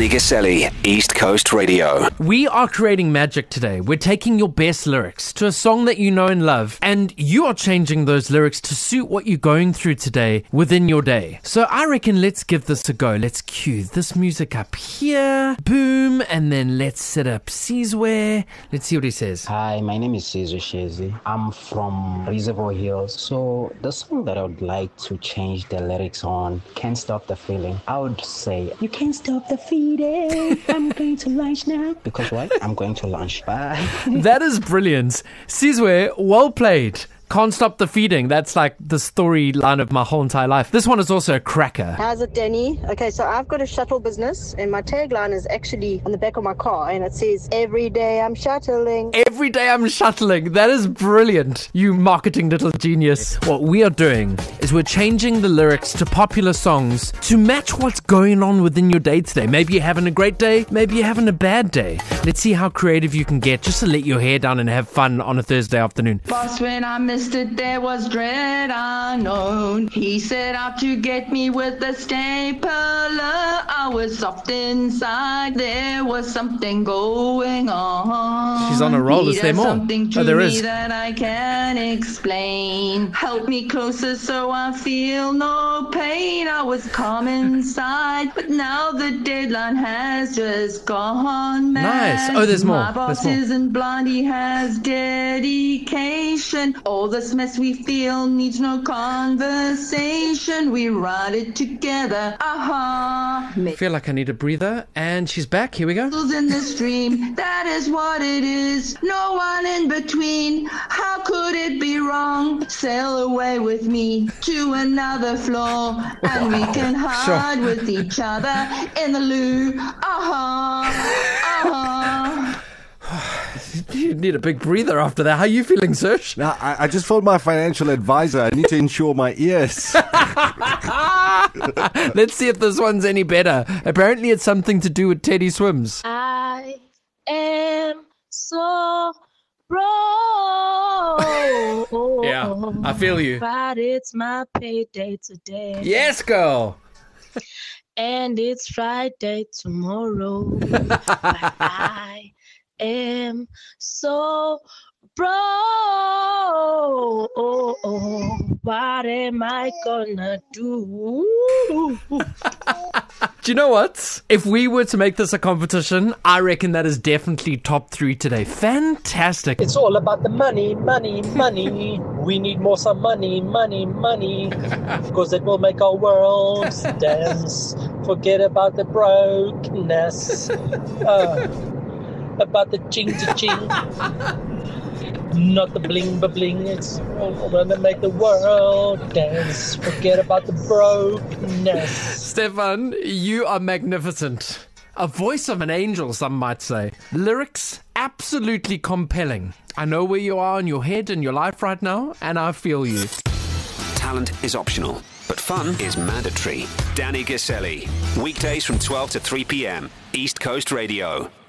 Danny Gaselli, East Coast Radio. We are creating magic today. We're taking your best lyrics to a song that you know and love, and you are changing those lyrics to suit what you're going through today within your day. So I reckon let's give this a go. Let's cue this music up here. Boom. And then let's set up Sizwe. Let's see what he says. Hi, my name is Sizwe Shezi. I'm from Reservoir Hills. So the song that I would like to change the lyrics on, Can't Stop the Feeling. I would say, you can't stop the feeling. I'm going to lunch now. Because what? I'm going to lunch. Bye. That is brilliant. Sizwe, well played. Can't stop the feeding. That's like the storyline of my whole entire life. This one is also a cracker. How's it, Danny? Okay, so I've got a shuttle business, and my tagline is actually on the back of my car, and it says, every day I'm shuttling. Every day I'm shuttling. That is brilliant, you marketing little genius. What we are doing is we're changing the lyrics to popular songs to match what's going on within your day today. Maybe you're having a great day, maybe you're having a bad day. Let's see how creative you can get just to let your hair down and have fun on a Thursday afternoon. Boss, when I missed it, there was dread unknown. He set out to get me with a stapler. I was soft inside. There was something going on. She's on a roll. Is there more? Something to there me is. that I can't explain. Help me closer so I feel no pain. I was calm inside, but now the deadline has just gone mad. Nice. Oh, there's more. My boss isn't blind. He has dedication. All this mess we feel needs no conversation. We write it together. I feel like I need a breather, and she's back. Here we go. In the stream, that is what it is. No one in between. How could it be wrong? Sail away with me to another floor, and we can hide with each other in the loo. You need a big breather after that. How are you feeling, Serge? Now, I just phoned my financial advisor. I need to insure my ears. Let's see if this one's any better. Apparently it's something to do with Teddy Swims. I am so broke. Yeah, I feel you. But it's my payday today. Yes, girl. And it's Friday tomorrow. But I am so broke. What am I gonna do? Do you know what? If we were to make this a competition, I reckon that is definitely top 3 today. Fantastic. It's all about the money, money, money. We need more some money, money, money. Because it will make our world dance. Forget about the brokenness. About the ching-to-ching. Not the bling-ba-bling. It's all gonna make the world dance. Forget about the brokenness. Stefan, you are magnificent. A voice of an angel, some might say. Lyrics, absolutely compelling. I know where you are in your head and your life right now, and I feel you. Talent is optional, but fun is mandatory. Danny Gaselli, weekdays from 12 to 3 p.m. East Coast Radio.